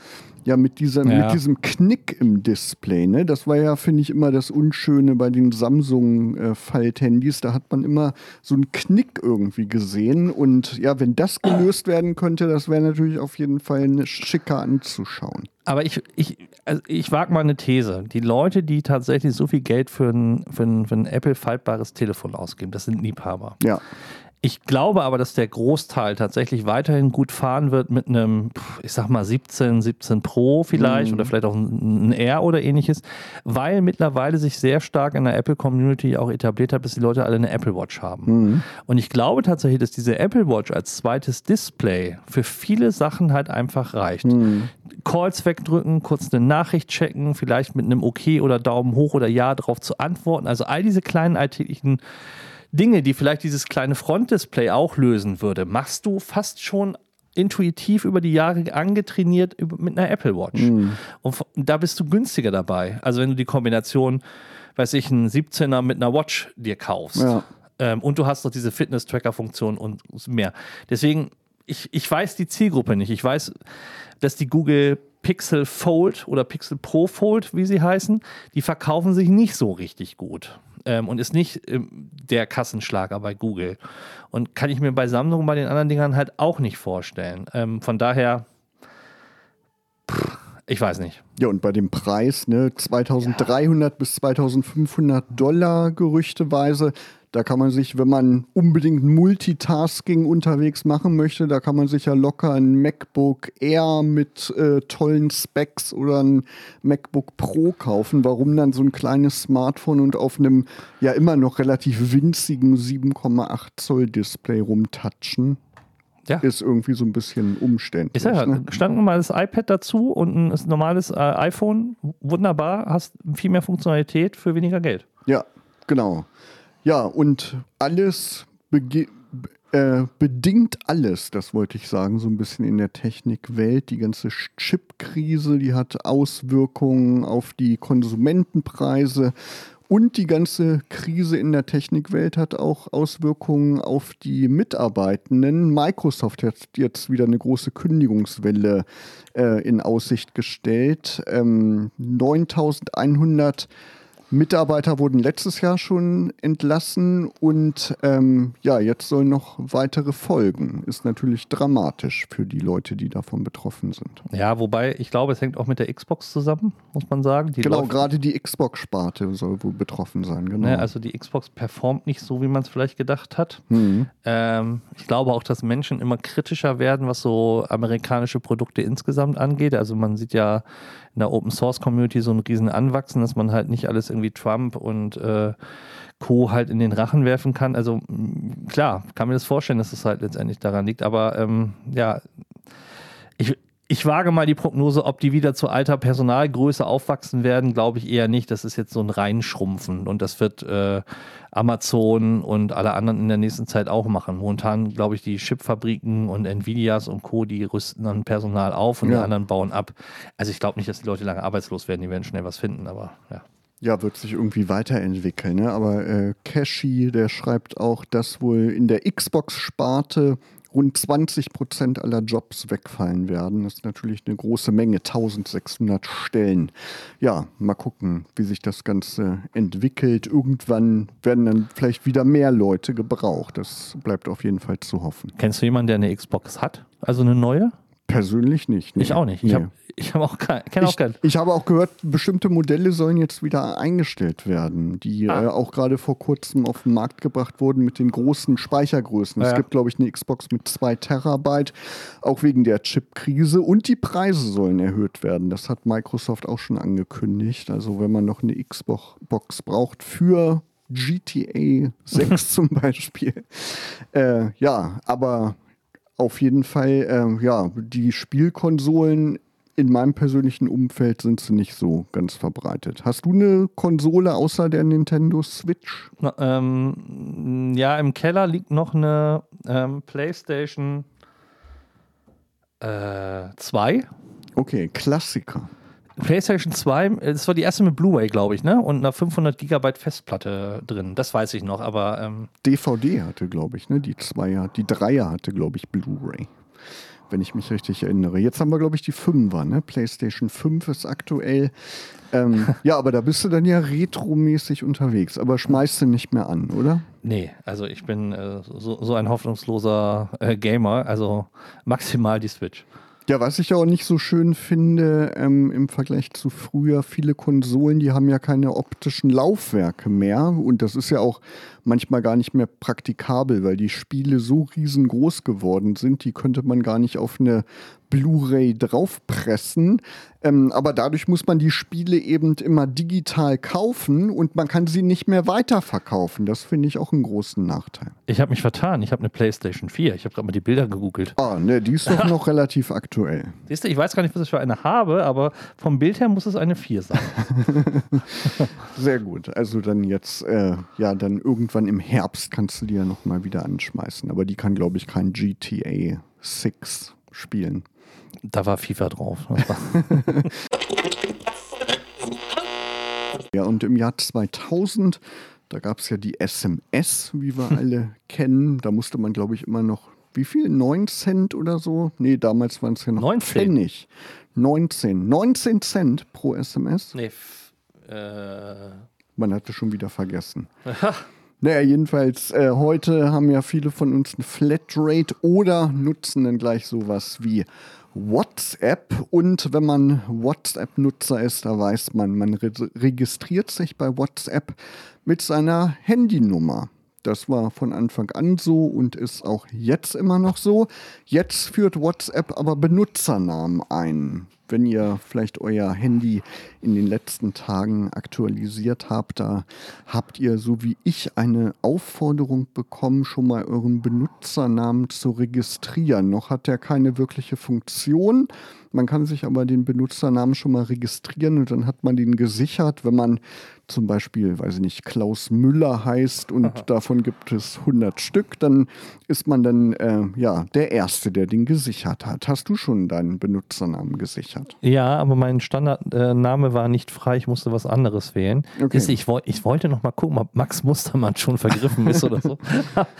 Ja, mit, dieser, Ja. mit diesem Knick im Display, ne? Das war ja, finde ich, immer das Unschöne bei den Samsung-Falthandys. Da hat man immer so einen Knick irgendwie gesehen. Und ja, wenn das gelöst werden könnte, das wäre natürlich auf jeden Fall schicker anzuschauen. Aber ich, ich, also ich wage mal eine These. Die Leute, die tatsächlich so viel Geld für ein, für ein, für ein Apple-faltbares Telefon ausgeben, das sind Liebhaber. Ja. Ich glaube aber, dass der Großteil tatsächlich weiterhin gut fahren wird mit einem, ich sag mal, siebzehn, siebzehn Pro vielleicht, mhm, oder vielleicht auch ein R oder ähnliches, weil mittlerweile sich sehr stark in der Apple-Community auch etabliert hat, dass die Leute alle eine Apple Watch haben. Mhm. Und ich glaube tatsächlich, dass diese Apple Watch als zweites Display für viele Sachen halt einfach reicht. Mhm. Calls wegdrücken, kurz eine Nachricht checken, vielleicht mit einem Okay oder Daumen hoch oder Ja drauf zu antworten. Also all diese kleinen alltäglichen Dinge, die vielleicht dieses kleine Frontdisplay auch lösen würde, machst du fast schon intuitiv über die Jahre angetrainiert mit einer Apple Watch. Mhm. Und da bist du günstiger dabei. Also wenn du die Kombination, weiß ich, einen siebzehner mit einer Watch dir kaufst. Ja. Ähm, und du hast noch diese Fitness-Tracker-Funktion und mehr. Deswegen, ich, ich weiß die Zielgruppe nicht. Ich weiß, dass die Google Pixel Fold oder Pixel Pro Fold, wie sie heißen, die verkaufen sich nicht so richtig gut. Ähm, und ist nicht ähm, der Kassenschlager bei Google. Und kann ich mir bei Samsung bei den anderen Dingern halt auch nicht vorstellen. Ähm, von daher, pff, ich weiß nicht. Ja, und bei dem Preis, ne, zweitausenddreihundert ja. bis zweitausendfünfhundert Dollar gerüchteweise, da kann man sich, wenn man unbedingt Multitasking unterwegs machen möchte, da kann man sich ja locker ein MacBook Air mit äh, tollen Specs oder ein MacBook Pro kaufen. Warum dann so ein kleines Smartphone und auf einem ja immer noch relativ winzigen sieben Komma acht Zoll Display rumtatschen? Ja. Ist irgendwie so ein bisschen umständlich. Ist ja, ne? Stand ein normales iPad dazu und ein normales äh, iPhone. Wunderbar, hast viel mehr Funktionalität für weniger Geld. Ja, genau. Ja, und alles bege- äh, bedingt alles, das wollte ich sagen, so ein bisschen in der Technikwelt. Die ganze Chip-Krise, die hat Auswirkungen auf die Konsumentenpreise. Und die ganze Krise in der Technikwelt hat auch Auswirkungen auf die Mitarbeitenden. Microsoft hat jetzt wieder eine große Kündigungswelle äh, in Aussicht gestellt. Ähm, neuntausendeinhundert Mitarbeiter wurden letztes Jahr schon entlassen und ähm, ja, jetzt sollen noch weitere folgen. Ist natürlich dramatisch für die Leute, die davon betroffen sind. Ja, wobei, ich glaube, es hängt auch mit der Xbox zusammen, muss man sagen. Die genau, gerade die Xbox-Sparte soll wohl betroffen sein. Genau. Ne, also die Xbox performt nicht so, wie man es vielleicht gedacht hat. Mhm. Ähm, ich glaube auch, dass Menschen immer kritischer werden, was so amerikanische Produkte insgesamt angeht. Also man sieht ja in der Open-Source-Community so ein riesen Anwachsen, dass man halt nicht alles irgendwie Trump und äh, Co. halt in den Rachen werfen kann. Also klar, kann mir das vorstellen, dass es das halt letztendlich daran liegt. Aber ähm, ja, ich, ich wage mal die Prognose, ob die wieder zu alter Personalgröße aufwachsen werden, glaube ich eher nicht. Das ist jetzt so ein Reinschrumpfen und das wird äh, Amazon und alle anderen in der nächsten Zeit auch machen. Momentan, glaube ich, die Chipfabriken und Nvidias und Co., die rüsten dann Personal auf und ja. die anderen bauen ab. Also ich glaube nicht, dass die Leute lange arbeitslos werden, die werden schnell was finden, aber ja. Ja, wird sich irgendwie weiterentwickeln. Ne? Aber äh, Cashy, der schreibt auch, dass wohl in der Xbox-Sparte rund zwanzig Prozent aller Jobs wegfallen werden. Das ist natürlich eine große Menge, eintausendsechshundert Stellen. Ja, mal gucken, wie sich das Ganze entwickelt. Irgendwann werden dann vielleicht wieder mehr Leute gebraucht. Das bleibt auf jeden Fall zu hoffen. Kennst du jemanden, der eine Xbox hat? Also eine neue? Persönlich nicht. Nee. Ich auch nicht. Ich, nee. hab, ich, hab auch kein, kenn auch ich, keinen. ich habe auch gehört, bestimmte Modelle sollen jetzt wieder eingestellt werden, die ah. äh, auch gerade vor kurzem auf den Markt gebracht wurden mit den großen Speichergrößen. Ja. Es gibt, glaube ich, eine Xbox mit zwei Terabyte, auch wegen der Chip-Krise. Und die Preise sollen erhöht werden. Das hat Microsoft auch schon angekündigt. Also wenn man noch eine Xbox braucht für G T A sechs zum Beispiel. Äh, ja, aber auf jeden Fall, äh, ja, die Spielkonsolen in meinem persönlichen Umfeld sind sie nicht so ganz verbreitet. Hast du eine Konsole außer der Nintendo Switch? Na, ähm, ja, im Keller liegt noch eine ähm, PlayStation äh, zwei. Okay, Klassiker. PlayStation zwei, das war die erste mit Blu-ray, glaube ich, ne? Und einer fünfhundert Gigabyte Festplatte drin. Das weiß ich noch, aber... Ähm D V D hatte, glaube ich, ne? Die Zweier, die Dreier hatte, glaube ich, Blu-ray. wenn ich mich richtig erinnere. Jetzt haben wir, glaube ich, die Fünfer, ne? PlayStation fünf ist aktuell. Ähm, ja, aber da bist du dann ja retromäßig unterwegs. Aber schmeißt du nicht mehr an, oder? Nee, also ich bin äh, so, so ein hoffnungsloser äh, Gamer, also maximal die Switch. Ja, was ich auch nicht so schön finde, ähm, im Vergleich zu früher, viele Konsolen, die haben ja keine optischen Laufwerke mehr. Und das ist ja auch manchmal gar nicht mehr praktikabel, weil die Spiele so riesengroß geworden sind, die könnte man gar nicht auf eine Blu-ray draufpressen. Ähm, aber dadurch muss man die Spiele eben immer digital kaufen und man kann sie nicht mehr weiterverkaufen. Das finde ich auch einen großen Nachteil. Ich habe mich vertan. Ich habe eine PlayStation vier. Ich habe gerade mal die Bilder gegoogelt. Ah, ne, die ist doch noch relativ aktuell. Siehst du, ich weiß gar nicht, was ich für eine habe, aber vom Bild her muss es eine vier sein. Sehr gut. Also dann jetzt, äh, ja, dann irgendwann im Herbst kannst du die ja nochmal wieder anschmeißen. Aber die kann, glaube ich, kein G T A sechs spielen. Da war FIFA drauf. Ja, und im Jahr zweitausend, da gab es ja die S M S, wie wir alle kennen. Da musste man, glaube ich, immer noch, wie viel? neun Cent oder so? Nee, damals waren es ja noch neunzehn. Pfennig. neunzehn. neunzehn Cent pro S M S. Nee, f- äh. Man hatte schon wieder vergessen. Naja, jedenfalls, äh, heute haben ja viele von uns eine Flatrate oder nutzen dann gleich sowas wie WhatsApp. Und wenn man WhatsApp-Nutzer ist, da weiß man, man re- registriert sich bei WhatsApp mit seiner Handynummer. Das war von Anfang an so und ist auch jetzt immer noch so. Jetzt führt WhatsApp aber Benutzernamen ein. Wenn ihr vielleicht euer Handy in den letzten Tagen aktualisiert habt, da habt ihr, so wie ich, eine Aufforderung bekommen, schon mal euren Benutzernamen zu registrieren. Noch hat der keine wirkliche Funktion. Man kann sich aber den Benutzernamen schon mal registrieren und dann hat man den gesichert, wenn man zum Beispiel, weiß ich nicht, Klaus Müller heißt und Aha. davon gibt es hundert Stück, dann ist man dann äh, ja der Erste, der den gesichert hat. Hast du schon deinen Benutzernamen gesichert? Ja, aber mein Standardname äh, war nicht frei, ich musste was anderes wählen. Okay. Ich, ich, ich wollte noch mal gucken, ob Max Mustermann schon vergriffen ist oder so.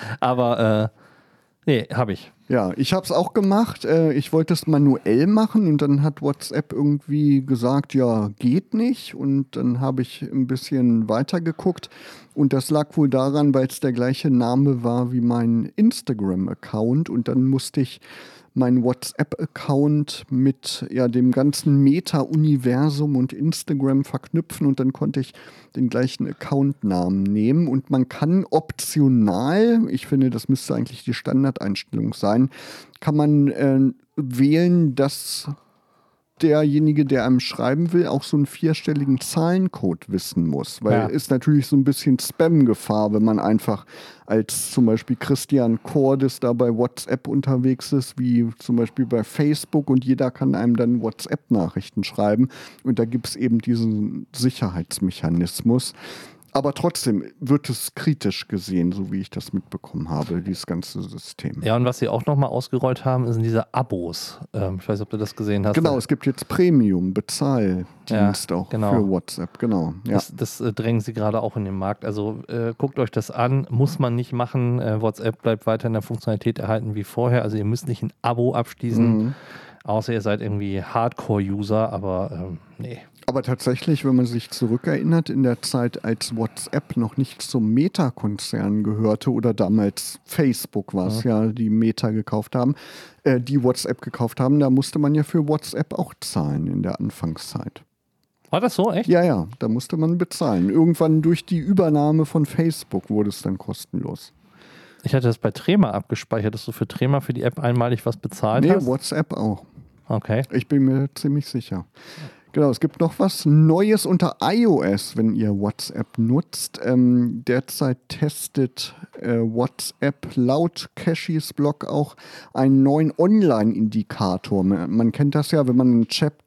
Aber äh, nee, habe ich. Ja, ich habe es auch gemacht. Ich wollte es manuell machen und dann hat WhatsApp irgendwie gesagt, ja, geht nicht. Und dann habe ich ein bisschen weiter geguckt und das lag wohl daran, weil es der gleiche Name war wie mein Instagram-Account und dann musste ich meinen WhatsApp-Account mit ja, dem ganzen Meta-Universum und Instagram verknüpfen und dann konnte ich den gleichen Accountnamen nehmen und man kann optional, ich finde, das müsste eigentlich die Standardeinstellung sein, kann man äh, wählen, dass derjenige, der einem schreiben will, auch so einen vierstelligen Zahlencode wissen muss. Weil ja. ist natürlich so ein bisschen Spam-Gefahr, wenn man einfach als zum Beispiel Christian Cordes da bei WhatsApp unterwegs ist, wie zum Beispiel bei Facebook und jeder kann einem dann WhatsApp-Nachrichten schreiben. Und da gibt es eben diesen Sicherheitsmechanismus. Aber trotzdem wird es kritisch gesehen, so wie ich das mitbekommen habe, dieses ganze System. Ja, und was sie auch nochmal ausgerollt haben, sind diese Abos. Ähm, ich weiß nicht, ob du das gesehen hast. Genau, es gibt jetzt Premium, Bezahldienst ja, auch genau. für WhatsApp. Genau. Ja. Das, das äh, drängen sie gerade auch in den Markt. Also äh, guckt euch das an, muss man nicht machen. Äh, WhatsApp bleibt weiter in der Funktionalität erhalten wie vorher. Also ihr müsst nicht ein Abo abschließen, mhm. außer ihr seid irgendwie Hardcore-User, aber ähm, nee. Aber tatsächlich, wenn man sich zurückerinnert, in der Zeit, als WhatsApp noch nicht zum Meta-Konzern gehörte oder damals Facebook war es ja. ja, die Meta gekauft haben, äh, die WhatsApp gekauft haben, da musste man ja für WhatsApp auch zahlen in der Anfangszeit. War das so, echt? Ja, ja, da musste man bezahlen. Irgendwann durch die Übernahme von Facebook wurde es dann kostenlos. Ich hatte das bei Trema abgespeichert, dass du für Trema für die App einmalig was bezahlt nee, hast. Nee, WhatsApp auch. Okay. Ich bin mir ziemlich sicher. Genau, es gibt noch was Neues unter iOS, wenn ihr WhatsApp nutzt. Ähm, derzeit testet äh, WhatsApp laut Cashys Blog auch einen neuen Online-Indikator. Man, man kennt das ja, wenn man einen Chat,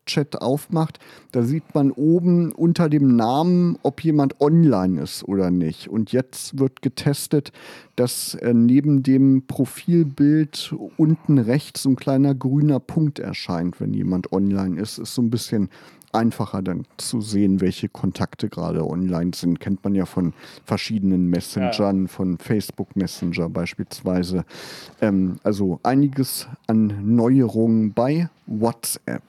WhatsApp-Chat aufmacht, da sieht man oben unter dem Namen, ob jemand online ist oder nicht. Und jetzt wird getestet, dass äh, neben dem Profilbild unten rechts so ein kleiner grüner Punkt erscheint, wenn jemand online ist. Ist so ein bisschen einfacher dann zu sehen, welche Kontakte gerade online sind. Kennt man ja von verschiedenen Messengern, ja. von Facebook Messenger beispielsweise. Ähm, also einiges an Neuerungen bei WhatsApp.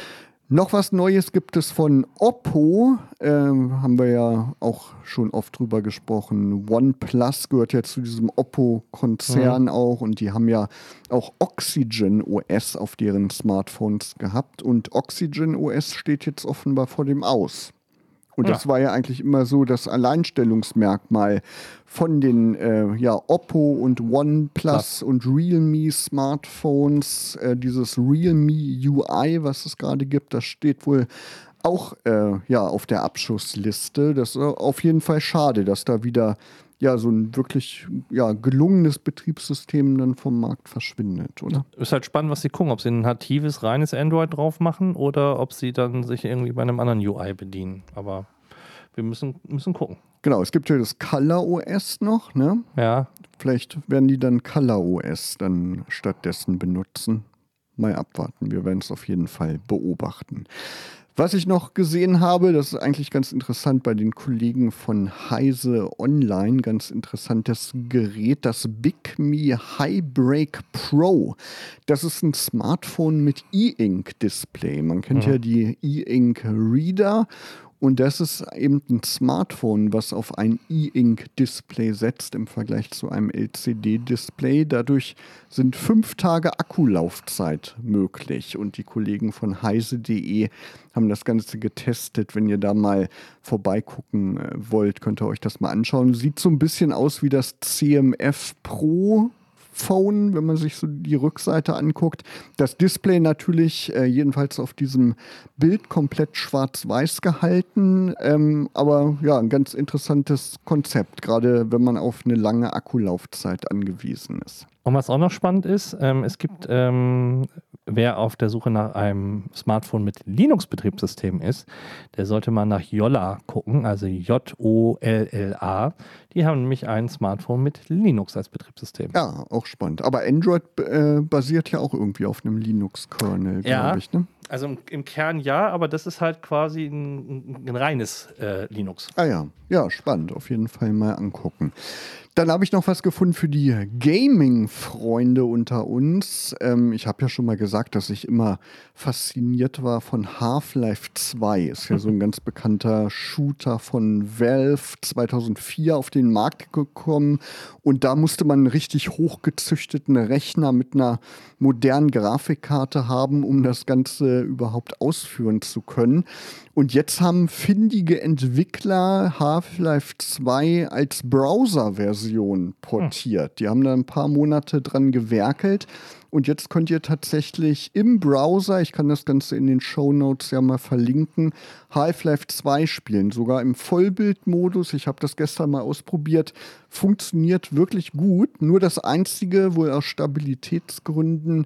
Noch was Neues gibt es von Oppo, ähm, haben wir ja auch schon oft drüber gesprochen. OnePlus gehört ja zu diesem Oppo-Konzern mhm. auch und die haben ja auch Oxygen O S auf deren Smartphones gehabt und Oxygen O S steht jetzt offenbar vor dem Aus. Und das ja. war ja eigentlich immer so das Alleinstellungsmerkmal von den äh, ja, Oppo und OnePlus Klar. und Realme Smartphones. Äh, dieses Realme U I, was es gerade gibt, das steht wohl auch äh, ja, auf der Abschussliste. Das ist auf jeden Fall schade, dass da wieder ja, so ein wirklich ja, gelungenes Betriebssystem dann vom Markt verschwindet, oder? Ist halt spannend, was sie gucken, ob sie ein natives, reines Android drauf machen oder ob sie dann sich irgendwie bei einem anderen U I bedienen. Aber wir müssen, müssen gucken. Genau, es gibt ja das Color O S noch, ne? Ja. Vielleicht werden die dann Color O S dann stattdessen benutzen. Mal abwarten, wir werden es auf jeden Fall beobachten. Was ich noch gesehen habe, das ist eigentlich ganz interessant bei den Kollegen von Heise Online, ganz interessantes Gerät, das BigMe Highbreak Pro. Das ist ein Smartphone mit E-Ink-Display. Man kennt mhm. ja die E-Ink-Reader. Und das ist eben ein Smartphone, was auf ein E-Ink-Display setzt im Vergleich zu einem L C D-Display. Dadurch sind fünf Tage Akkulaufzeit möglich. Und die Kollegen von heise punkt de haben das Ganze getestet. Wenn ihr da mal vorbeigucken wollt, könnt ihr euch das mal anschauen. Sieht so ein bisschen aus wie das C M F Pro Phone, wenn man sich so die Rückseite anguckt. Das Display natürlich äh, jedenfalls auf diesem Bild komplett schwarz-weiß gehalten, ähm, aber ja, ein ganz interessantes Konzept, gerade wenn man auf eine lange Akkulaufzeit angewiesen ist. Und was auch noch spannend ist, ähm, es gibt, ähm, wer auf der Suche nach einem Smartphone mit Linux-Betriebssystem ist, der sollte mal nach Jolla gucken, also J O L L A. Die haben nämlich ein Smartphone mit Linux als Betriebssystem. Ja, auch spannend. Aber Android äh, basiert ja auch irgendwie auf einem Linux-Kernel, ja, glaube ich, ne? Also im, im Kern ja, aber das ist halt quasi ein, ein reines äh, Linux. Ah ja, ja, spannend. Auf jeden Fall mal angucken. Dann habe ich noch was gefunden für die Gaming-Freunde unter uns. Ähm, ich habe ja schon mal gesagt, dass ich immer fasziniert war von Half-Life zwei. Ist ja so ein ganz bekannter Shooter von Valve, zweitausendvier auf den Markt gekommen. Und da musste man einen richtig hochgezüchteten Rechner mit einer modernen Grafikkarte haben, um das Ganze überhaupt ausführen zu können. Und jetzt haben findige Entwickler Half-Life zwei als Browser-Version portiert. Die haben da ein paar Monate dran gewerkelt. Und jetzt könnt ihr tatsächlich im Browser, ich kann das Ganze in den Shownotes ja mal verlinken, Half-Life zwei spielen. Sogar im Vollbildmodus. Ich habe das gestern mal ausprobiert. Funktioniert wirklich gut. Nur das Einzige, wohl aus Stabilitätsgründen,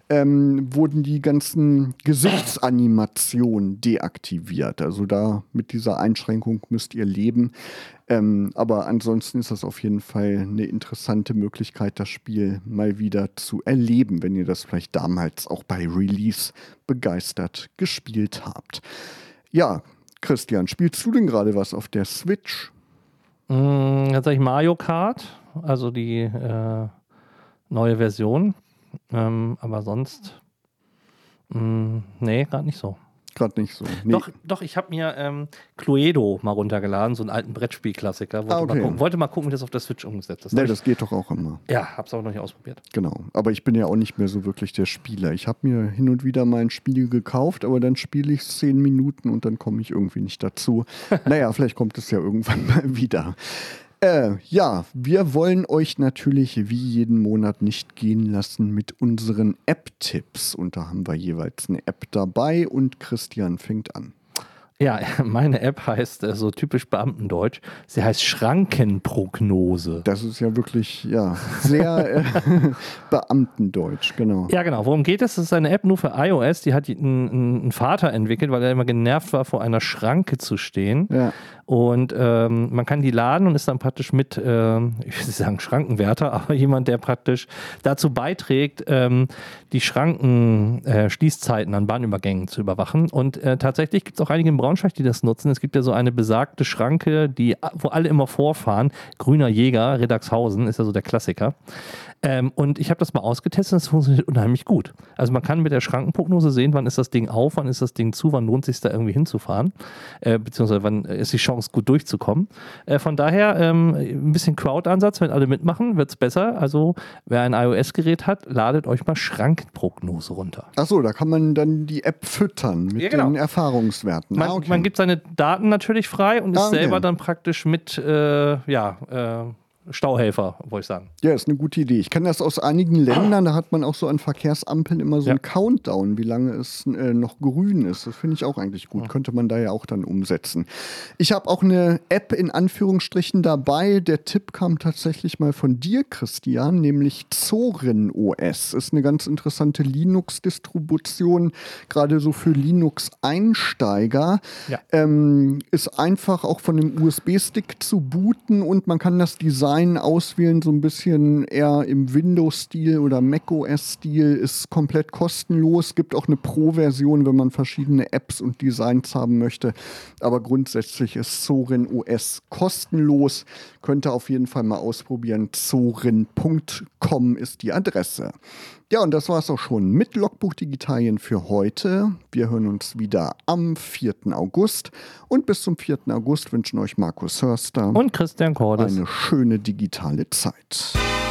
Ähm, wurden die ganzen Gesichtsanimationen deaktiviert. Also da mit dieser Einschränkung müsst ihr leben. Ähm, aber ansonsten ist das auf jeden Fall eine interessante Möglichkeit, das Spiel mal wieder zu erleben, wenn ihr das vielleicht damals auch bei Release begeistert gespielt habt. Ja, Christian, spielst du denn gerade was auf der Switch? Mm, jetzt sag ich Mario Kart, also die äh, neue Version. Ähm, aber sonst, mh, nee, gerade nicht so. Gerade nicht so. Nee. Doch, doch, ich habe mir ähm, Cluedo mal runtergeladen, so einen alten Brettspielklassiker. Wollte, ah, okay. mal gucken, wollte mal gucken, wie das auf der Switch umgesetzt ist. Nee, das geht doch auch immer. Ja, hab's auch noch nicht ausprobiert. Genau, aber ich bin ja auch nicht mehr so wirklich der Spieler. Ich habe mir hin und wieder mal ein Spiel gekauft, aber dann spiele ich zehn Minuten und dann komme ich irgendwie nicht dazu. Naja, vielleicht kommt es ja irgendwann mal wieder. Äh, ja, wir wollen euch natürlich wie jeden Monat nicht gehen lassen mit unseren App-Tipps. Und da haben wir jeweils eine App dabei und Christian fängt an. Ja, meine App heißt äh, so typisch Beamtendeutsch, sie heißt Schrankenprognose. Das ist ja wirklich, ja, sehr äh, Beamtendeutsch, genau. Ja, genau. Worum geht es? Das ist eine App nur für iOS, die hat ein Vater entwickelt, weil er immer genervt war, vor einer Schranke zu stehen. Ja. Und ähm, man kann die laden und ist dann praktisch mit, äh, ich will nicht sagen Schrankenwärter, aber jemand, der praktisch dazu beiträgt, ähm, die Schranken-Schließzeiten äh, an Bahnübergängen zu überwachen. Und äh, tatsächlich gibt es auch einige in Braunschweig, die das nutzen. Es gibt ja so eine besagte Schranke, die, wo alle immer vorfahren. Grüner Jäger, Riddagshausen, ist ja so der Klassiker. Ähm, und ich habe das mal ausgetestet und es funktioniert unheimlich gut. Also man kann mit der Schrankenprognose sehen, wann ist das Ding auf, wann ist das Ding zu, wann lohnt es sich da irgendwie hinzufahren, äh, beziehungsweise wann ist die Chance gut durchzukommen. Äh, von daher ähm, ein bisschen Crowd-Ansatz, wenn alle mitmachen, wird es besser. Also wer ein iOS-Gerät hat, ladet euch mal Schrankenprognose runter. Achso, da kann man dann die App füttern mit ja, genau. den Erfahrungswerten. Man, ah, okay. man gibt seine Daten natürlich frei und ist ah, okay. selber dann praktisch mit, äh, ja, äh, Stauhelfer, wollte ich sagen. Ja, ist eine gute Idee. Ich kenne das aus einigen Ländern, da hat man auch so an Verkehrsampeln immer so ja. einen Countdown, wie lange es äh, noch grün ist. Das finde ich auch eigentlich gut. Ja. Könnte man da ja auch dann umsetzen. Ich habe auch eine App in Anführungsstrichen dabei. Der Tipp kam tatsächlich mal von dir, Christian, nämlich Zorin O S. Ist eine ganz interessante Linux-Distribution, gerade so für Linux-Einsteiger. Ja. Ähm, ist einfach auch von dem U S B-Stick zu booten und man kann das Design auswählen, so ein bisschen eher im Windows-Stil oder macOS-Stil, ist komplett kostenlos, gibt auch eine Pro-Version, wenn man verschiedene Apps und Designs haben möchte, aber grundsätzlich ist Zorin O S kostenlos, könnt ihr auf jeden Fall mal ausprobieren, zorin punkt com ist die Adresse. Ja, und das war es auch schon mit Logbuch Digitalien für heute. Wir hören uns wieder am vierten August. Und bis zum vierten August wünschen euch Markus Hörster und Christian Cordes eine schöne digitale Zeit.